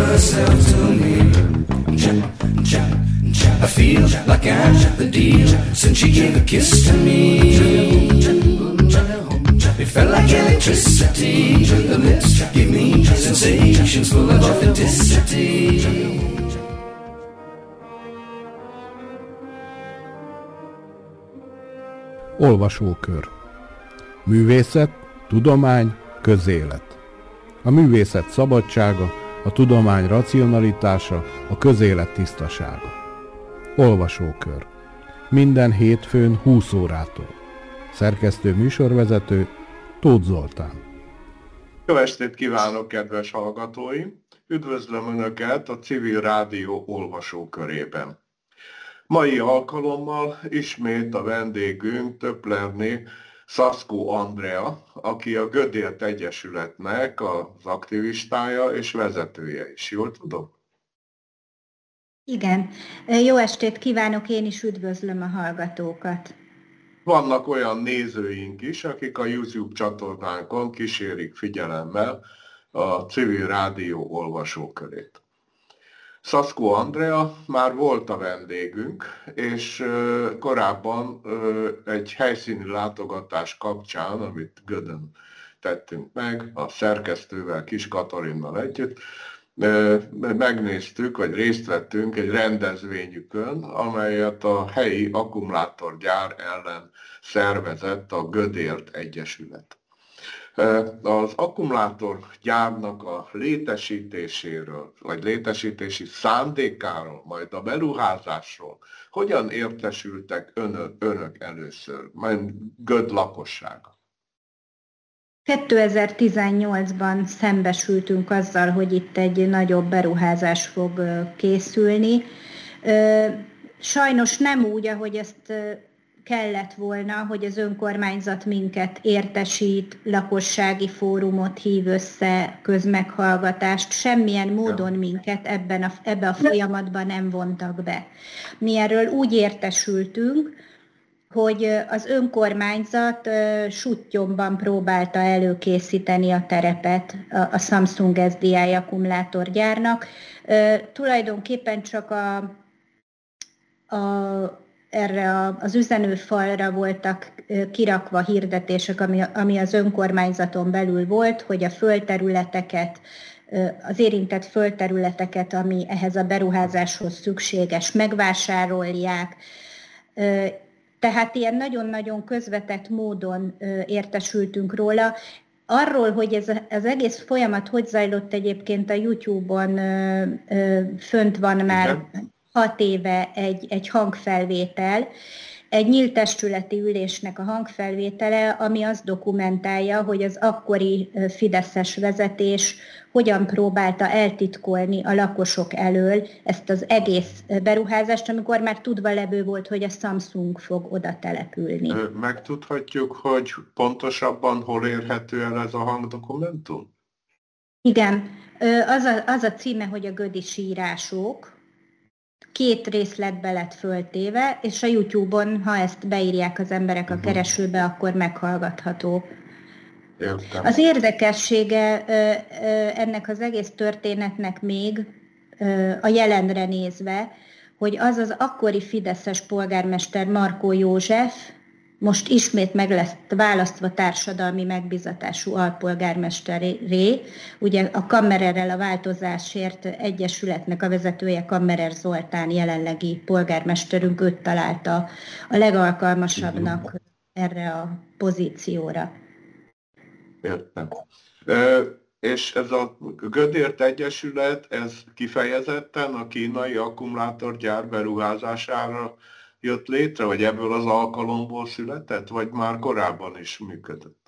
herself to me. I feel like I'm the deal since she gave a kiss to me. It felt like electricity. The lips give me sensations full of authenticity. Olvasókör. Művészet, tudomány, közélet. A művészet szabadsága, a tudomány racionalitása, a közélet tisztasága. Olvasókör. Minden hétfőn 20 órától. Szerkesztő műsorvezető Tóth Zoltán. Jó estét kívánok, kedves hallgatóim! Üdvözlöm Önöket a Civil Rádió olvasókörében. Mai alkalommal ismét a vendégünk Töplerné Szaszkó Andrea, aki a Gödélt Egyesületnek az aktivistája és vezetője is. Jól tudom? Igen. Jó estét kívánok, én is üdvözlöm a hallgatókat. Vannak olyan nézőink is, akik a YouTube csatornánkon kísérik figyelemmel a Civil Rádió olvasókörét. Szaszkó Andrea már volt a vendégünk, és korábban egy helyszíni látogatás kapcsán, amit Gödön tettünk meg, a szerkesztővel, Kis Katalinnal együtt, megnéztük, vagy részt vettünk egy rendezvényükön, amelyet a helyi akkumulátorgyár ellen szervezett a Gödélt Egyesület. Az akkumulátorgyárnak a létesítéséről, vagy létesítési szándékáról, majd a beruházásról hogyan értesültek önök először, majd Göd lakossága? 2018-ban szembesültünk azzal, hogy itt egy nagyobb beruházás fog készülni. Sajnos nem úgy, ahogy ezt kellett volna, hogy az önkormányzat minket értesít, lakossági fórumot hív össze, közmeghallgatást, semmilyen módon minket ebbe a folyamatban nem vontak be. Mi erről úgy értesültünk, hogy az önkormányzat Suttyomban próbálta előkészíteni a terepet a Samsung SDI akkumulátorgyárnak. Tulajdonképpen csak erre az üzenőfalra voltak kirakva hirdetések, ami az önkormányzaton belül volt, hogy a földterületeket, az érintett földterületeket, ami ehhez a beruházáshoz szükséges, megvásárolják. Tehát ilyen nagyon-nagyon közvetett módon értesültünk róla. Arról, hogy ez az egész folyamat hogy zajlott egyébként a YouTube-on, fönt van már 6 éve egy hangfelvétel, egy nyílt testületi ülésnek a hangfelvétele, ami azt dokumentálja, hogy az akkori fideszes vezetés hogyan próbálta eltitkolni a lakosok elől ezt az egész beruházást, amikor már tudva levő volt, hogy a Samsung fog oda települni. Megtudhatjuk, hogy pontosabban hol érhető el ez a hangdokumentum? Igen, az a címe, hogy a gödi sírások. 2 részletbe lett föltéve, és a YouTube-on, ha ezt beírják az emberek a keresőbe, akkor meghallgatható. Értem. Az érdekessége ennek az egész történetnek még a jelenre nézve, hogy az akkori fideszes polgármester Markó József most ismét meg lesz választva társadalmi megbízatású alpolgármesterré. Ugye a Kammererrel a Változásért Egyesületnek a vezetője, Kammerer Zoltán, jelenlegi polgármesterünk, őt találta a legalkalmasabbnak erre a pozícióra. Értem. És ez a Gödélt Egyesület, ez kifejezetten a kínai akkumulátorgyár beruházására jött létre, vagy ebből az alkalomból született, vagy már korábban is működött?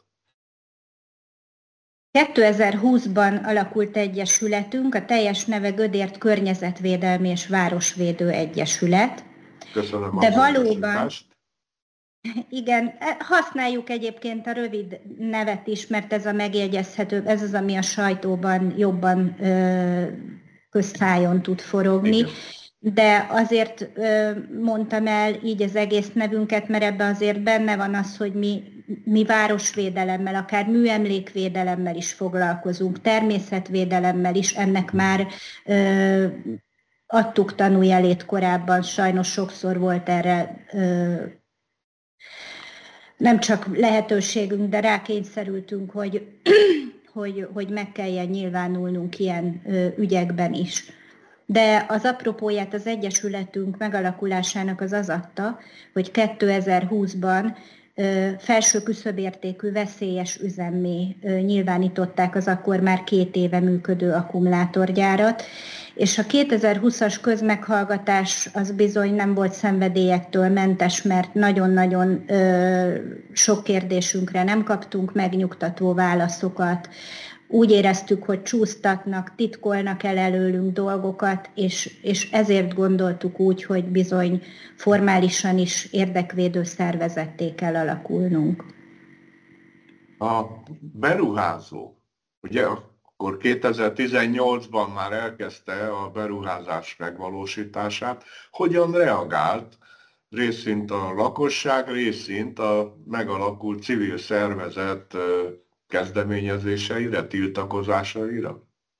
2020-ban alakult egyesületünk, a teljes neve Gödért Környezetvédelmi és Városvédő Egyesület. Köszönöm. De valóban, igen, használjuk egyébként a rövid nevet is, mert ez a megjegyezhető, ez az, ami a sajtóban jobban közszájon tud forogni. Igen. De azért mondtam el így az egész nevünket, mert ebben azért benne van az, hogy mi mi városvédelemmel, akár műemlékvédelemmel is foglalkozunk, természetvédelemmel is, ennek már adtuk tanújelét korábban, sajnos sokszor volt erre nem csak lehetőségünk, de rákényszerültünk, hogy meg kelljen nyilvánulnunk ilyen ügyekben is. De az apropóját az Egyesületünk megalakulásának az adta, hogy 2020-ban felső küszöbértékű veszélyes üzemmé nyilvánították az akkor már 2 éve működő akkumulátorgyárat, és a 2020-as közmeghallgatás az bizony nem volt szenvedélyektől mentes, mert nagyon-nagyon sok kérdésünkre nem kaptunk megnyugtató válaszokat. Úgy éreztük, hogy csúsztatnak, titkolnak el előlünk dolgokat, és ezért gondoltuk úgy, hogy bizony formálisan is érdekvédő szervezetté kell alakulnunk. A beruházó, ugye akkor 2018-ban már elkezdte a beruházás megvalósítását, hogyan reagált részint a lakosság, részint a megalakult civil szervezet kezdeményezéseire, tiltakozásaira?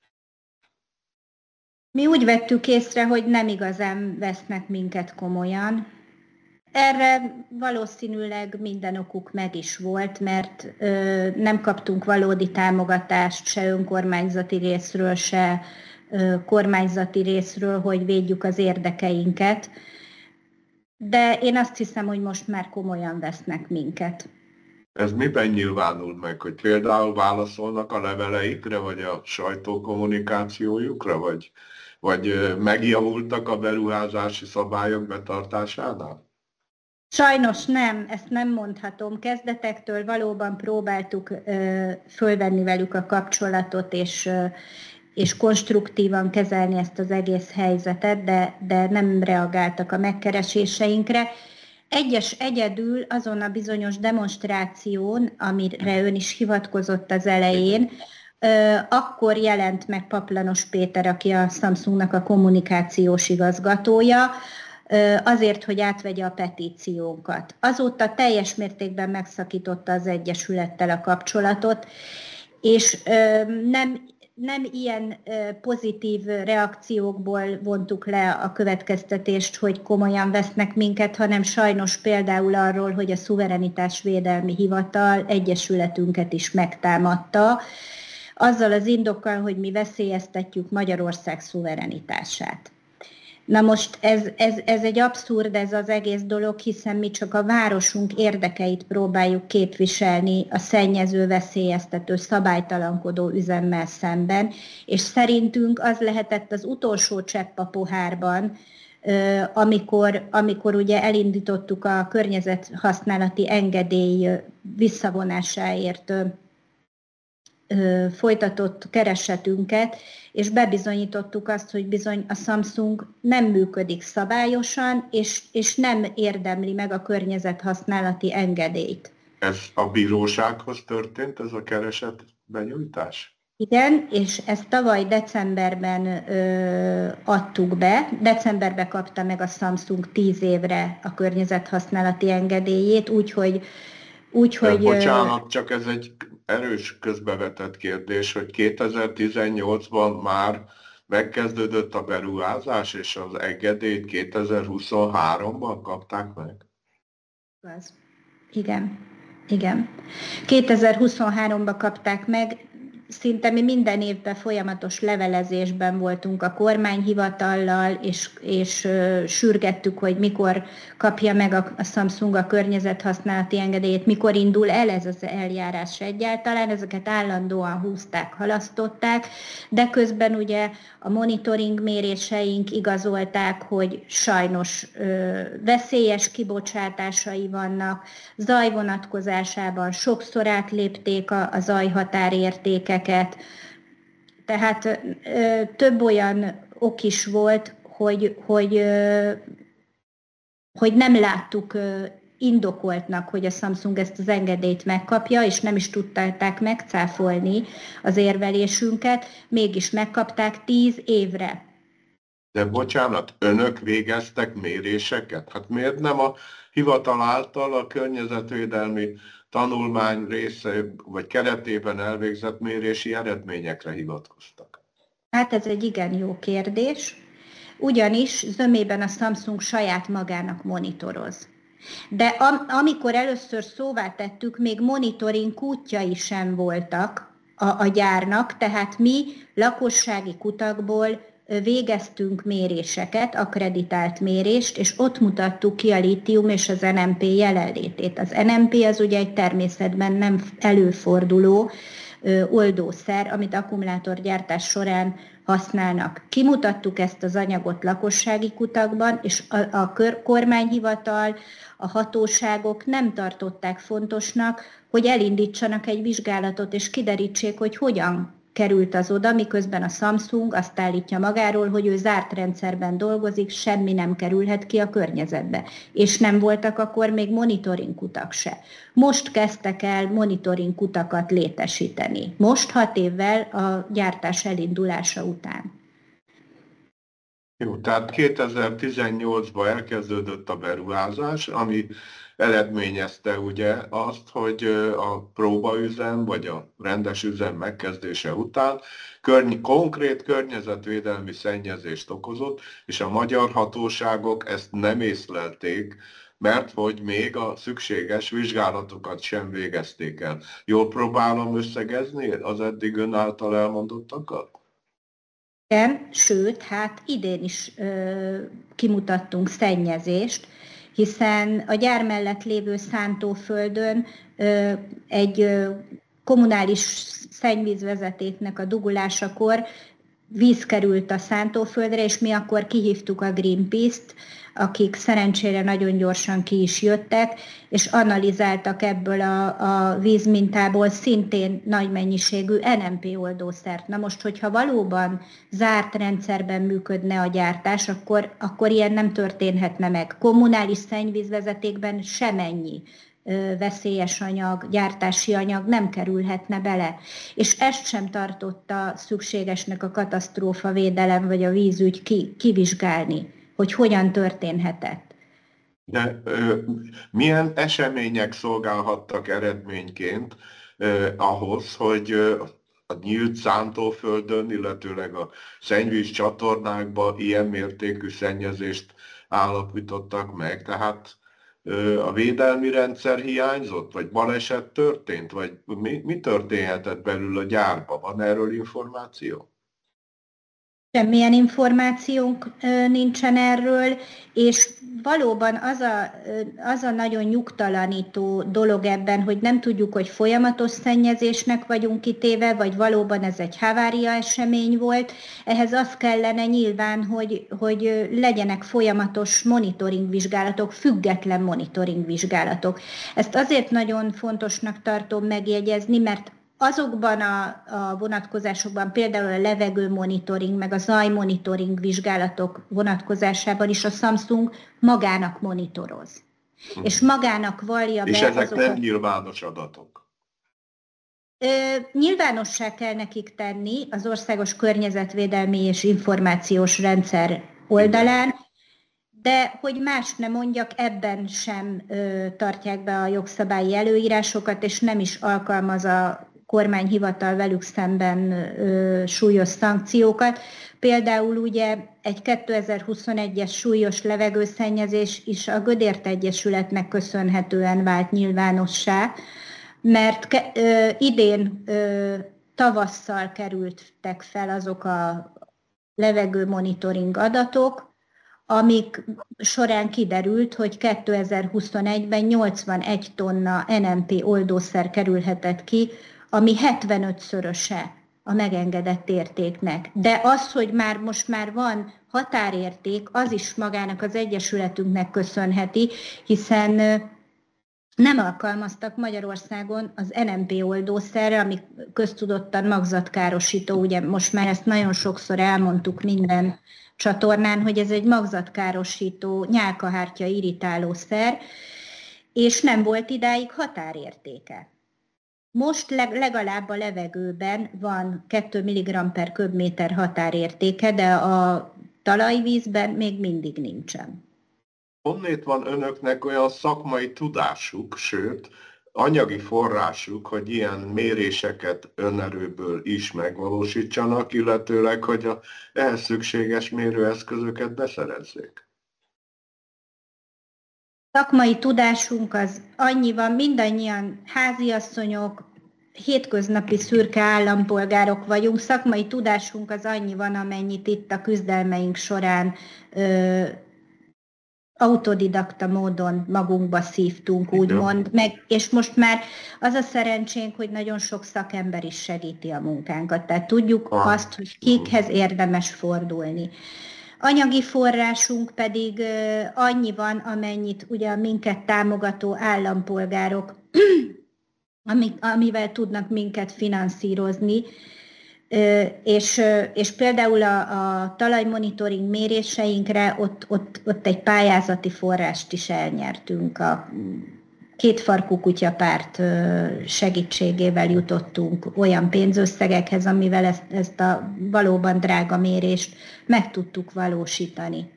Mi úgy vettük észre, hogy nem igazán vesznek minket komolyan. Erre valószínűleg minden okuk meg is volt, mert nem kaptunk valódi támogatást se önkormányzati részről, se kormányzati részről, hogy védjük az érdekeinket. De én azt hiszem, hogy most már komolyan vesznek minket. Ez miben nyilvánul meg, hogy például válaszolnak a leveleikre, vagy a sajtókommunikációjukra, vagy megjavultak a beruházási szabályok betartásánál? Sajnos nem, ezt nem mondhatom. Kezdetektől valóban próbáltuk fölvenni velük a kapcsolatot, és konstruktívan kezelni ezt az egész helyzetet, de nem reagáltak a megkereséseinkre. Egyedül azon a bizonyos demonstráción, amire ön is hivatkozott az elején, akkor jelent meg Paplanos Péter, aki a Samsungnak a kommunikációs igazgatója, azért, hogy átvegye a petíciónkat. Azóta teljes mértékben megszakította az Egyesülettel a kapcsolatot, és nem ilyen pozitív reakciókból vontuk le a következtetést, hogy komolyan vesznek minket, hanem sajnos például arról, hogy a Szuverenitásvédelmi Hivatal egyesületünket is megtámadta, azzal az indokkal, hogy mi veszélyeztetjük Magyarország szuverenitását. Na most ez egy abszurd, ez az egész dolog, hiszen mi csak a városunk érdekeit próbáljuk képviselni a szennyező, veszélyeztető, szabálytalankodó üzemmel szemben, és szerintünk az lehetett az utolsó csepp a pohárban, amikor ugye elindítottuk a környezethasználati engedély visszavonásáért folytatott keresetünket, és bebizonyítottuk azt, hogy bizony a Samsung nem működik szabályosan, és nem érdemli meg a környezethasználati engedélyt. Ez a bírósághoz történt, ez a kereset benyújtás? Igen, és ezt tavaly decemberben adtuk be. Decemberben kapta meg a Samsung 10 évre a környezethasználati engedélyét, úgyhogy bocsánat, csak ez egy erős közbevetett kérdés, hogy 2018-ban már megkezdődött a beruházás, és az engedélyt 2023-ban kapták meg? Igaz. Igen. 2023-ban kapták meg, szinte mi minden évben folyamatos levelezésben voltunk a kormányhivatallal, és sürgettük, hogy mikor kapja meg a Samsung a környezethasználati engedélyét, mikor indul el ez az eljárás egyáltalán. Ezeket állandóan húzták, halasztották, de közben ugye a monitoring méréseink igazolták, hogy sajnos veszélyes kibocsátásai vannak, zaj vonatkozásában sokszor átlépték a zajhatárértékeket, tehát több olyan ok is volt, hogy nem láttuk indokoltnak, hogy a Samsung ezt az engedélyt megkapja, és nem is tudták megcáfolni az érvelésünket, mégis megkapták 10 évre. De bocsánat, önök végeztek méréseket? Hát miért nem a hivatal által a környezetvédelmi tanulmány része vagy keretében elvégzett mérési eredményekre hivatkoztak? Hát ez egy igen jó kérdés, ugyanis zömében a Samsung saját magának monitoroz. De amikor először szóvá tettük, még monitoring kútjai sem voltak a gyárnak, tehát mi lakossági kutakból végeztünk méréseket, akkreditált mérést, és ott mutattuk ki a lítium és az NMP jelenlétét. Az NMP az ugye egy természetben nem előforduló oldószer, amit akkumulátorgyártás során használnak. Kimutattuk ezt az anyagot lakossági kutakban, és a kormányhivatal, a hatóságok nem tartották fontosnak, hogy elindítsanak egy vizsgálatot, és kiderítsék, hogy hogyan került az oda, miközben a Samsung azt állítja magáról, hogy ő zárt rendszerben dolgozik, semmi nem kerülhet ki a környezetbe. És nem voltak akkor még monitoring kutak se. Most kezdtek el monitoring kutakat létesíteni. Most 6 évvel a gyártás elindulása után. Jó, tehát 2018-ban elkezdődött a beruházás, ami eredményezte ugye azt, hogy a próbaüzem vagy a rendes üzem megkezdése után konkrét környezetvédelmi szennyezést okozott, és a magyar hatóságok ezt nem észlelték, mert hogy még a szükséges vizsgálatokat sem végezték el. Jól próbálom összegezni az eddig ön által elmondottakat? Igen, sőt, hát idén is kimutattunk szennyezést, hiszen a gyár mellett lévő szántóföldön egy kommunális szennyvízvezetéknek a dugulásakor víz került a szántóföldre, és mi akkor kihívtuk a Greenpeace-t, akik szerencsére nagyon gyorsan ki is jöttek, és analizáltak ebből a vízmintából szintén nagy mennyiségű NMP oldószert. Na most, hogyha valóban zárt rendszerben működne a gyártás, akkor ilyen nem történhetne meg. Kommunális szennyvízvezetékben semennyi veszélyes anyag, gyártási anyag nem kerülhetne bele. És ezt sem tartotta szükségesnek a katasztrófavédelem vagy a vízügy kivizsgálni, hogy hogyan történhetett. De milyen események szolgálhattak eredményként ahhoz, hogy a nyílt szántóföldön, illetőleg a szennyvíz csatornákban ilyen mértékű szennyezést állapítottak meg? Tehát a védelmi rendszer hiányzott, vagy baleset történt, vagy mi történhetett belül a gyárban? Van erről információ? Semmilyen információnk nincsen erről, és valóban az a nagyon nyugtalanító dolog ebben, hogy nem tudjuk, hogy folyamatos szennyezésnek vagyunk kitéve, vagy valóban ez egy havária esemény volt. Ehhez az kellene nyilván, hogy legyenek folyamatos monitoringvizsgálatok, független monitoringvizsgálatok. Ezt azért nagyon fontosnak tartom megjegyezni, mert azokban a vonatkozásokban, például a levegő monitoring, meg a zaj monitoring vizsgálatok vonatkozásában is a Samsung magának monitoroz. És magának vallja be. És ezek nem nyilvános adatok? Nyilvánossá kell nekik tenni az Országos Környezetvédelmi és Információs Rendszer oldalán, de hogy más nem mondjak, ebben sem tartják be a jogszabályi előírásokat, és nem is alkalmaz a kormányhivatal velük szemben súlyos szankciókat. Például ugye egy 2021-es súlyos levegőszennyezés is a Gödért Egyesületnek köszönhetően vált nyilvánossá, mert idén tavasszal kerültek fel azok a levegőmonitoring adatok, amik során kiderült, hogy 2021-ben 81 tonna NMP oldószer kerülhetett ki, ami 75-szöröse a megengedett értéknek. De az, hogy most már van határérték, az is magának az Egyesületünknek köszönheti, hiszen nem alkalmaztak Magyarországon az NMP oldószerre, ami köztudottan magzatkárosító, ugye most már ezt nagyon sokszor elmondtuk minden csatornán, hogy ez egy magzatkárosító, nyálkahártya irritálószer, és nem volt idáig határértéke. Most legalább a levegőben van 2 mg/köbméter határértéke, de a talajvízben még mindig nincsen. Honnét van önöknek olyan szakmai tudásuk, sőt, anyagi forrásuk, hogy ilyen méréseket önerőből is megvalósítsanak, illetőleg, hogy a ehhez szükséges mérőeszközöket beszerezzék? Szakmai tudásunk az annyi van, mindannyian háziasszonyok, hétköznapi szürke állampolgárok vagyunk, szakmai tudásunk az annyi van, amennyit itt a küzdelmeink során autodidakta módon magunkba szívtunk, úgymond, és most már az a szerencsénk, hogy nagyon sok szakember is segíti a munkánkat, tehát tudjuk azt, hogy kikhez érdemes fordulni. Anyagi forrásunk pedig annyi van, amennyit ugye a minket támogató állampolgárok, amivel tudnak minket finanszírozni, és például a talajmonitoring méréseinkre ott egy pályázati forrást is elnyertünk. A Kétfarkú kutyapárt segítségével jutottunk olyan pénzösszegekhez, amivel ezt a valóban drága mérést meg tudtuk valósítani.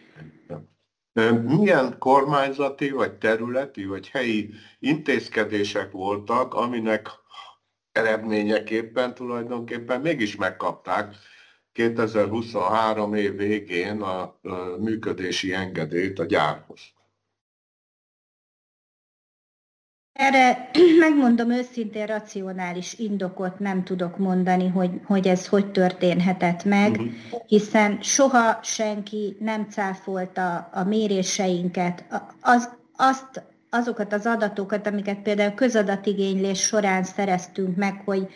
Milyen kormányzati, vagy területi, vagy helyi intézkedések voltak, aminek eredményeképpen tulajdonképpen mégis megkapták 2023 év végén a működési engedélyt a gyárhoz? Erre megmondom őszintén, racionális indokot nem tudok mondani, hogy ez hogy történhetett meg, hiszen soha senki nem cáfolta a méréseinket, azokat az adatokat, amiket például közadatigénylés során szereztünk meg, hogy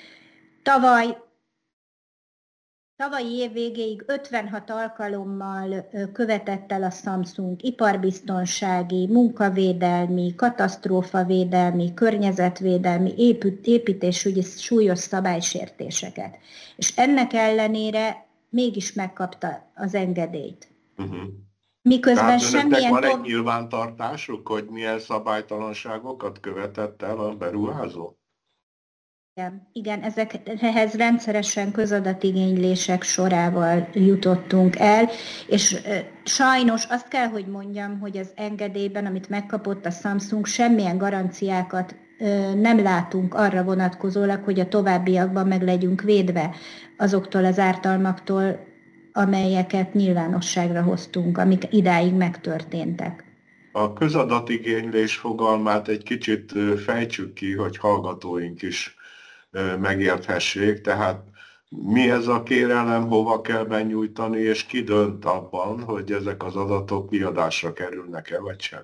tavalyi év végéig 56 alkalommal követett el a Samsung iparbiztonsági, munkavédelmi, katasztrófavédelmi, környezetvédelmi, építésügyi súlyos szabálysértéseket. És ennek ellenére mégis megkapta az engedélyt. Miközben tehát semmilyen... van egy nyilvántartásuk, hogy milyen szabálytalanságokat követett el a beruházó? Igen, ehhez rendszeresen közadatigénylések sorával jutottunk el, és sajnos azt kell, hogy mondjam, hogy az engedélyben, amit megkapott a Samsung, semmilyen garanciákat nem látunk arra vonatkozólag, hogy a továbbiakban meg legyünk védve azoktól az ártalmaktól, amelyeket nyilvánosságra hoztunk, amik idáig megtörténtek. A közadatigénylés fogalmát egy kicsit fejtsük ki, hogy hallgatóink is megérthessék, tehát mi ez a kérelem, hova kell benyújtani, és ki dönt abban, hogy ezek az adatok kiadásra kerülnek-e, vagy sem?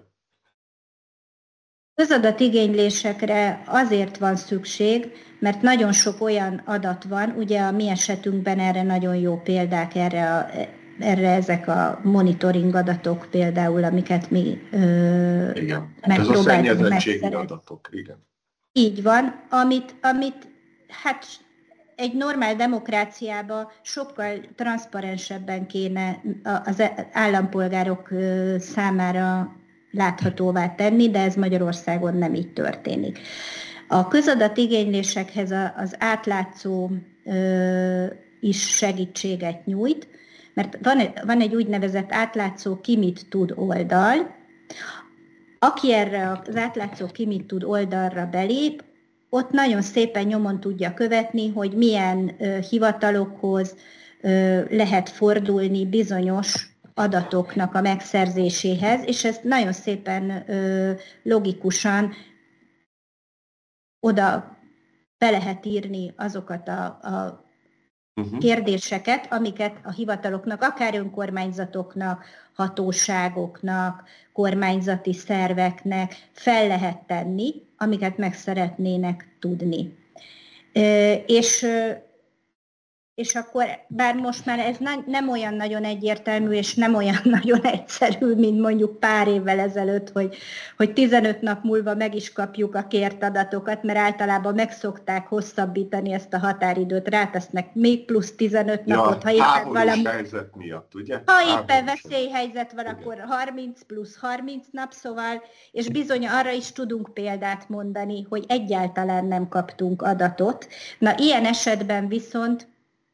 Közadatigénylésekre azért van szükség, mert nagyon sok olyan adat van, ugye a mi esetünkben erre nagyon jó példák, erre ezek a monitoring adatok például, amiket mi ez a szennyezettségi adatok, igen. Így van, amit hát egy normál demokráciában sokkal transzparensebben kéne az állampolgárok számára láthatóvá tenni, de ez Magyarországon nem így történik. A közadatigénylésekhez az átlátszó is segítséget nyújt, mert van egy úgynevezett átlátszó ki mit tud oldal. Aki erre az átlátszó ki mit tud oldalra belép, ott nagyon szépen nyomon tudja követni, hogy milyen hivatalokhoz lehet fordulni bizonyos adatoknak a megszerzéséhez, és ezt nagyon szépen logikusan oda be lehet írni azokat a kérdéseket, amiket a hivataloknak, akár önkormányzatoknak, hatóságoknak, kormányzati szerveknek fel lehet tenni, amiket meg szeretnének tudni. És akkor, bár most már ez nem olyan nagyon egyértelmű, és nem olyan nagyon egyszerű, mint mondjuk pár évvel ezelőtt, hogy 15 nap múlva meg is kapjuk a kért adatokat, mert általában megszokták hosszabbítani ezt a határidőt, rátesznek még plusz 15 napot, ha éppen valami... helyzet miatt, ugye? Ha éppen veszélyhelyzet van, akkor 30 plusz 30 nap, szóval, és bizony arra is tudunk példát mondani, hogy egyáltalán nem kaptunk adatot. Na, ilyen esetben viszont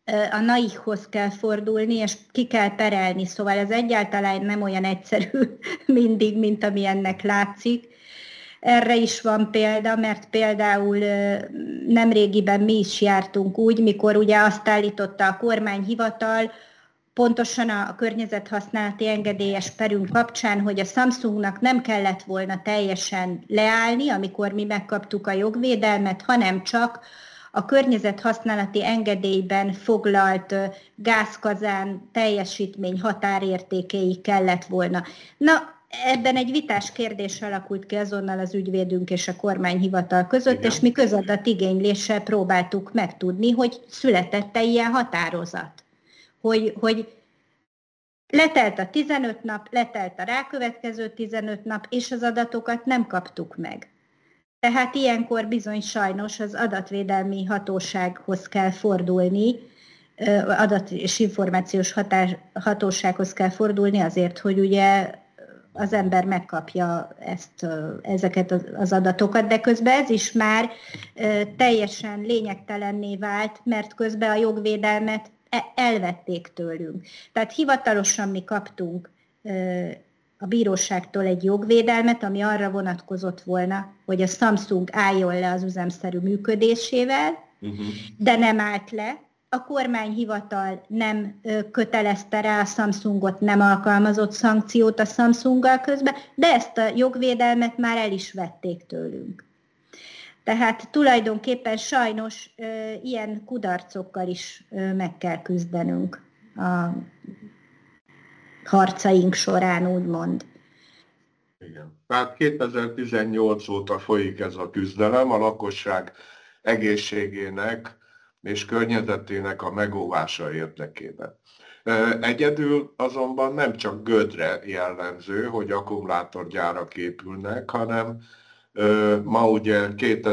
a NAIH-hoz kell fordulni, és ki kell perelni, szóval ez egyáltalán nem olyan egyszerű mindig, mint ami ennek látszik. Erre is van példa, mert például nemrégiben mi is jártunk úgy, mikor ugye azt állította a kormányhivatal, pontosan a környezethasználati engedélyes perünk kapcsán, hogy a Samsungnak nem kellett volna teljesen leállni, amikor mi megkaptuk a jogvédelmet, hanem csak a környezethasználati engedélyben foglalt gázkazán teljesítmény határértékéig kellett volna. Na, ebben egy vitás kérdés alakult ki azonnal az ügyvédünk és a kormányhivatal között, igen. És mi közadatigényléssel próbáltuk megtudni, hogy született-e ilyen határozat. Hogy letelt a 15 nap, letelt a rákövetkező 15 nap, és az adatokat nem kaptuk meg. Tehát ilyenkor bizony sajnos az adatvédelmi hatósághoz kell fordulni, adat- és információs hatósághoz kell fordulni azért, hogy ugye az ember megkapja ezeket az adatokat, de közben ez is már teljesen lényegtelenné vált, mert közben a jogvédelmet elvették tőlünk. Tehát hivatalosan mi kaptunk a bíróságtól egy jogvédelmet, ami arra vonatkozott volna, hogy a Samsung álljon le az üzemszerű működésével, de nem állt le. A kormányhivatal nem kötelezte rá a Samsungot, nem alkalmazott szankciót a Samsunggal közben, de ezt a jogvédelmet már el is vették tőlünk. Tehát tulajdonképpen sajnos ilyen kudarcokkal is meg kell küzdenünk a harcaink során, úgymond. Igen. Tehát 2018 óta folyik ez a küzdelem a lakosság egészségének és környezetének a megóvása érdekében. Egyedül azonban nem csak Gödre jellemző, hogy akkumulátorgyárak épülnek, hanem ma ugye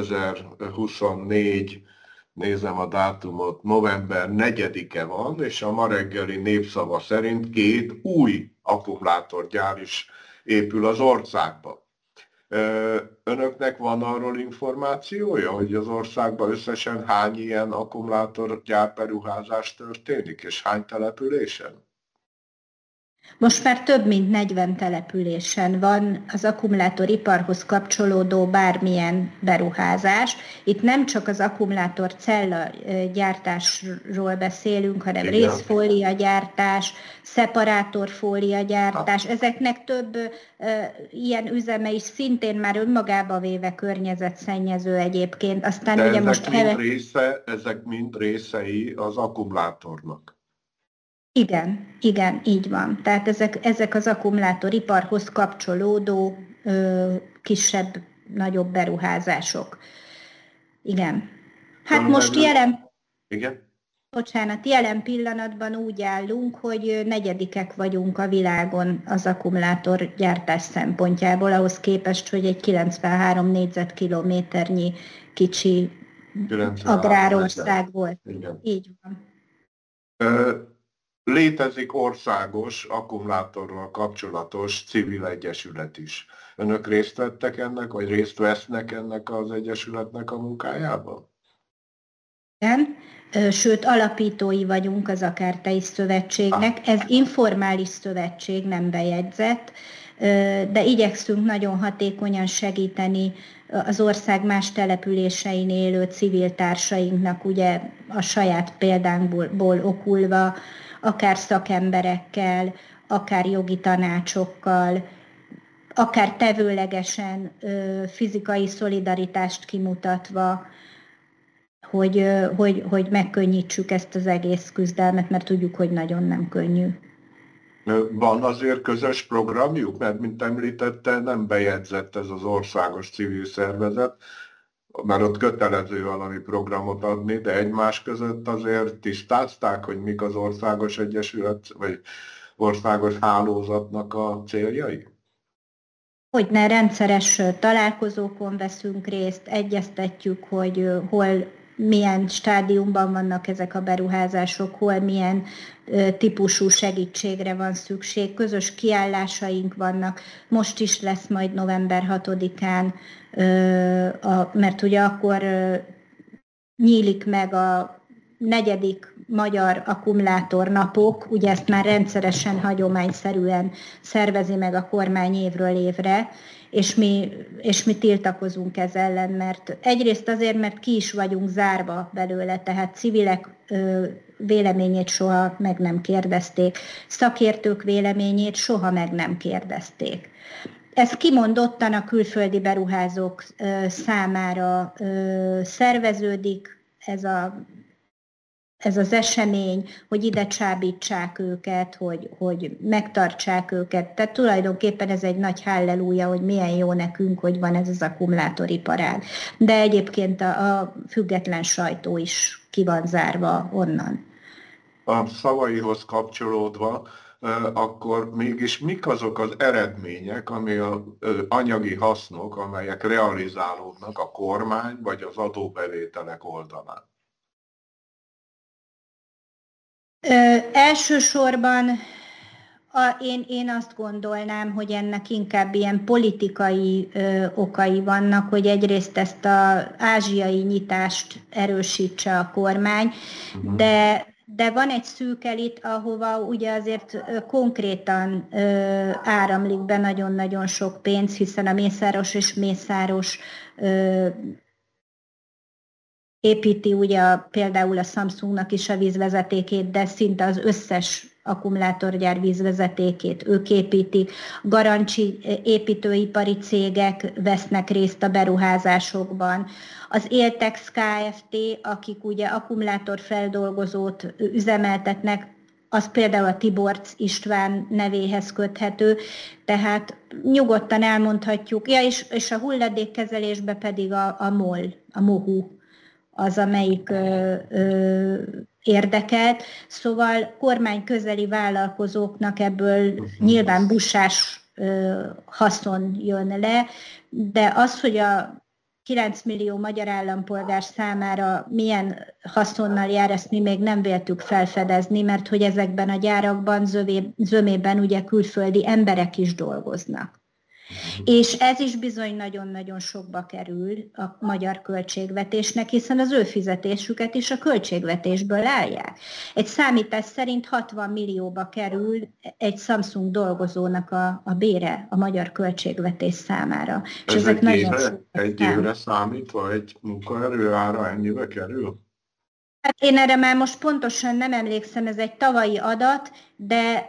2024, nézem a dátumot, november 4-e van, és a ma reggeli Népszava szerint 2 új akkumulátorgyár is épül az országban. Önöknek van arról információja, hogy az országban összesen hány ilyen akkumulátorgyár beruházás történik, és hány településen? Most már több mint 40 településen van az akkumulátoriparhoz kapcsolódó bármilyen beruházás. Itt nem csak az akkumulátorcella gyártásról beszélünk, hanem részfólia gyártás, szeparátorfólia gyártás. Ezeknek több ilyen üzeme is szintén már önmagába véve környezetszennyező egyébként. Aztán de ugye ezek mind részei az akkumulátornak. Igen, így van. Tehát ezek az akkumulátoriparhoz kapcsolódó kisebb, nagyobb beruházások. Igen. Hát most jelen pillanatban úgy állunk, hogy 4. vagyunk a világon az akkumulátorgyártás szempontjából, ahhoz képest, hogy egy 93 négyzetkilométernyi kicsi agrárország volt. Igen. Így van. Létezik országos akkumulátorral kapcsolatos civil egyesület is. Önök részt vettek ennek, vagy részt vesznek ennek az egyesületnek a munkájában? Igen, sőt alapítói vagyunk az Akártei Szövetségnek. Ez informális szövetség, nem bejegyzett, de igyekszünk nagyon hatékonyan segíteni az ország más településein élő civil társainknak, ugye a saját példánkból okulva, akár szakemberekkel, akár jogi tanácsokkal, akár tevőlegesen fizikai szolidaritást kimutatva, hogy megkönnyítsük ezt az egész küzdelmet, mert tudjuk, hogy nagyon nem könnyű. Van azért közös programjuk? Mert, mint említette, nem bejegyzett ez az országos civil szervezet, mert ott kötelező valami programot adni, de egymás között azért tisztázták, hogy mik az országos egyesület, vagy országos hálózatnak a céljai? Hogyne, rendszeres találkozókon veszünk részt, egyeztetjük, hogy hol milyen stádiumban vannak ezek a beruházások, hol milyen típusú segítségre van szükség, közös kiállásaink vannak. Most is lesz majd november 6-án, mert ugye akkor nyílik meg a negyedik magyar akkumulátornapok, ugye ezt már rendszeresen, hagyományszerűen szervezi meg a kormány évről évre, és mi tiltakozunk ez ellen, mert egyrészt azért, mert ki is vagyunk zárva belőle, tehát civilek véleményét soha meg nem kérdezték, szakértők véleményét soha meg nem kérdezték. Ez kimondottan a külföldi beruházók számára szerveződik, ez az esemény, hogy ide csábítsák őket, hogy megtartsák őket. Tehát tulajdonképpen ez egy nagy hallelúja, hogy milyen jó nekünk, hogy van ez az akkumulátoriparág. De egyébként a független sajtó is ki van zárva onnan. A szavaihoz kapcsolódva, akkor mégis mik azok az eredmények, ami az anyagi hasznok, amelyek realizálódnak a kormány vagy az adóbevételek oldalán? Elsősorban én azt gondolnám, hogy ennek inkább ilyen politikai okai vannak, hogy egyrészt ezt az ázsiai nyitást erősítse a kormány, de van egy szűk elit, ahova ugye azért konkrétan áramlik be nagyon-nagyon sok pénz, hiszen a Mészáros és Mészáros építi ugye például a Samsungnak is a vízvezetékét, de szinte az összes akkumulátorgyár vízvezetékét ők építik. Garancsi építőipari cégek vesznek részt a beruházásokban. Az Éltex Kft., akik ugye akkumulátorfeldolgozót üzemeltetnek, az például a Tiborcs István nevéhez köthető, tehát nyugodtan elmondhatjuk, és a hulladékkezelésben pedig a MOL, a MOHU, az, amelyik érdekelt. Szóval kormányközeli vállalkozóknak ebből nyilván busás haszon jön le, de az, hogy a 9 millió magyar állampolgár számára milyen haszonnal jár, ezt mi még nem véltük felfedezni, mert hogy ezekben a gyárakban zömében ugye külföldi emberek is dolgoznak. És ez is bizony nagyon-nagyon sokba kerül a magyar költségvetésnek, hiszen az ő fizetésüket is a költségvetésből állják. Egy számítás szerint 60 millióba kerül egy Samsung dolgozónak a bére a magyar költségvetés számára. És ez egy évre számítva egy munkaerő ára ennyibe kerül? Hát én erre már most pontosan nem emlékszem, ez egy tavalyi adat, de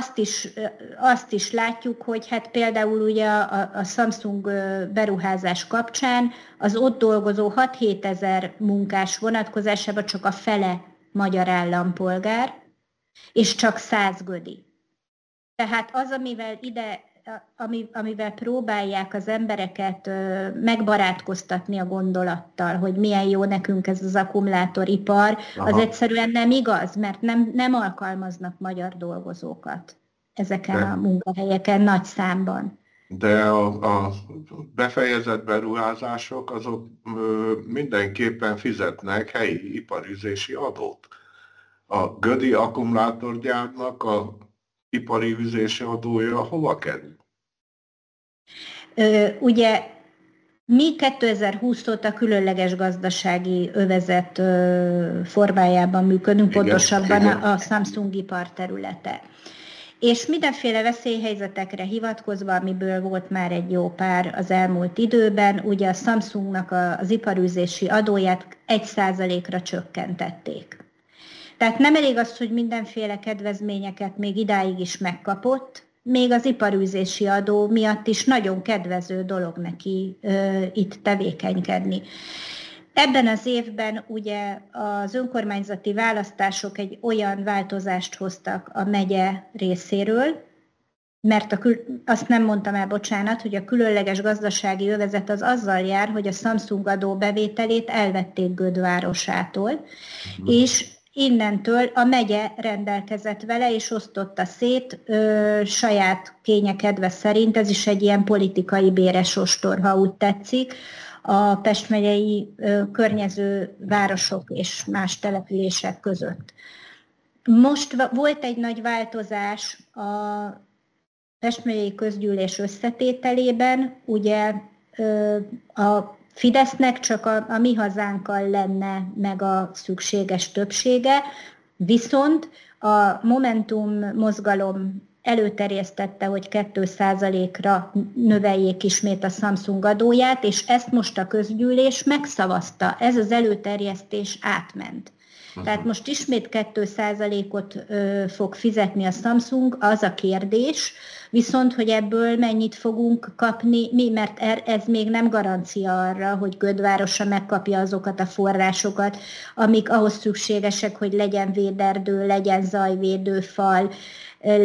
azt is látjuk, hogy hát például ugye a Samsung beruházás kapcsán az ott dolgozó 6-7 ezer munkás vonatkozásában csak a fele magyar állampolgár, és csak 100 gödi. Tehát az, amivel próbálják az embereket megbarátkoztatni a gondolattal, hogy milyen jó nekünk ez az akkumulátoripar, az egyszerűen nem igaz, mert nem alkalmaznak magyar dolgozókat ezeken a munkahelyeken nagy számban. De a befejezett beruházások azok mindenképpen fizetnek helyi iparüzési adót. A gödi akkumulátorgyárnak a ipari üzési adója hova kerül? Ugye mi 2020 óta különleges gazdasági övezet formájában működünk, pontosabban a Samsung ipar területe. És mindenféle veszélyhelyzetekre hivatkozva, amiből volt már egy jó pár az elmúlt időben, ugye a Samsungnak az iparűzési adóját 1%-ra csökkentették. Tehát nem elég az, hogy mindenféle kedvezményeket még idáig is megkapott, még az iparűzési adó miatt is nagyon kedvező dolog neki itt tevékenykedni. Ebben az évben ugye az önkormányzati választások egy olyan változást hoztak a megye részéről, mert azt nem mondtam el, bocsánat, hogy a különleges gazdasági övezet az azzal jár, hogy a Samsung adó bevételét elvették Göd városától, és innentől a megye rendelkezett vele, és osztotta szét saját kényekedve szerint, ez is egy ilyen politikai béres ostor, ha úgy tetszik, a Pest megyei környező városok és más települések között. Most volt egy nagy változás a Pest megyei közgyűlés összetételében, ugye a Fidesznek csak a Mi Hazánkkal lenne meg a szükséges többsége, viszont a Momentum mozgalom előterjesztette, hogy 2%-ra növeljék ismét a Samsung adóját, és ezt most a közgyűlés megszavazta. Ez az előterjesztés átment. Tehát most ismét 2%-ot fog fizetni a Samsung, az a kérdés, viszont, hogy ebből mennyit fogunk kapni mi, mert ez még nem garancia arra, hogy Gödvárosa megkapja azokat a forrásokat, amik ahhoz szükségesek, hogy legyen véderdő, legyen zajvédőfal,